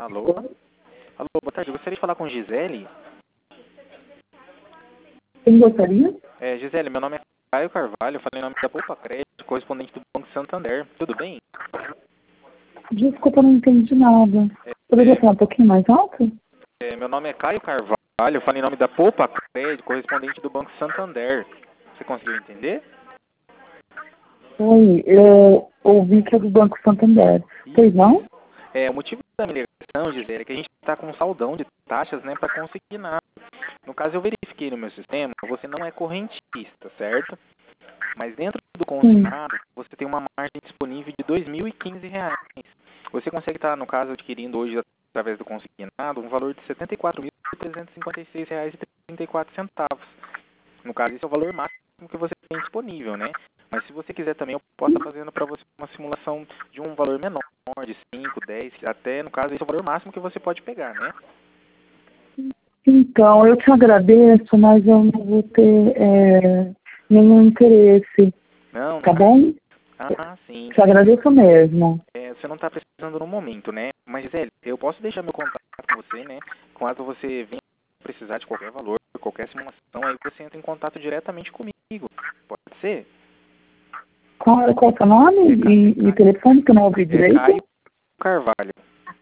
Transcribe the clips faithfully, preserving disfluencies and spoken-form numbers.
Alô? Alô, boa tarde. Eu gostaria de falar com Gisele. Quem gostaria? É, Gisele, meu nome é Caio Carvalho, eu falei em nome da Poupa Crédito, correspondente do Banco Santander. Tudo bem? Desculpa, eu não entendi nada. É, Poderia falar um pouquinho mais alto? é, meu nome é Caio Carvalho, eu falei em nome da Poupa Crédito, correspondente do Banco Santander. Você conseguiu entender? Oi, eu ouvi que é do Banco Santander. Pois não? É, o motivo da minha ligação, Gisele, é que a gente está com um saldão de taxas, né, para conseguir nada. No caso, eu verifiquei no meu sistema, você não é correntista, certo? Mas dentro do consignado, você tem uma margem disponível de dois mil e quinze reais. Você consegue estar, no caso, adquirindo hoje, através do consignado, um valor de setenta e quatro mil trezentos e cinquenta e seis reais e trinta e quatro centavos. No caso, esse é o valor máximo que você tem disponível, né? Mas se você quiser também, eu posso estar fazendo para você uma simulação de um valor menor, de cinco, dez, até, no caso, esse é o valor máximo que você pode pegar, né? Então, eu te agradeço, mas eu não vou ter é, nenhum interesse, Não, tá não. bom? Ah, sim. Te agradeço mesmo. É, você não está precisando no momento, né? Mas, Gisele, eu posso deixar meu contato com você, né? Quando você venha precisar de qualquer valor, qualquer simulação, aí você entra em contato diretamente comigo. Pode ser? Qual, qual é o seu nome É, e, e telefone que eu não ouvi é direito? Caio Carvalho.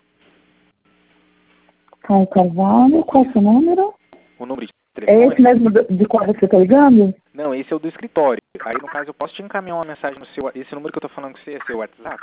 Caio Carvalho, qual é o seu número? O número de É telefone? esse mesmo de de qual você está ligando? Não, esse é o do escritório. Aí, no caso, eu posso te encaminhar uma mensagem no seu... Esse número que eu tô falando com você é seu WhatsApp?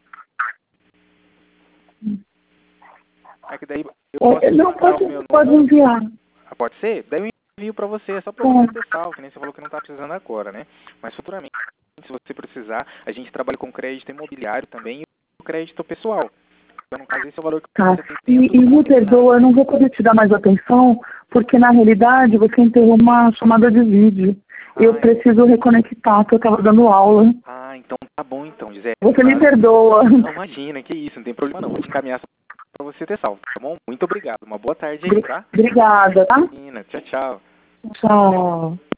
É que daí eu posso É, te não, mandar pode, o meu pode número. enviar. Ah, pode ser? Daí eu envio pra você, é só pra você Pode. ter salvo, que nem você falou que não tá precisando agora, né? Mas futuramente, se você precisar, a gente trabalha com crédito imobiliário também e crédito pessoal. Então, no caso, esse é o valor que Tá. você tem E, dentro e do me consignado. perdoa, eu não vou poder te dar mais atenção, porque na realidade você enterrou uma chamada de vídeo. Eu Ah, preciso reconectar, que eu estava dando aula. ah, então tá bom então, Gisele. No Você me caso, perdoa. não imagina, que isso, não tem problema não. Vou te encaminhar pra você ter salvo, tá bom? Muito obrigado. Uma boa tarde aí, Bri- tá? Obrigada, tá? Imagina, tchau, tchau. Tchau.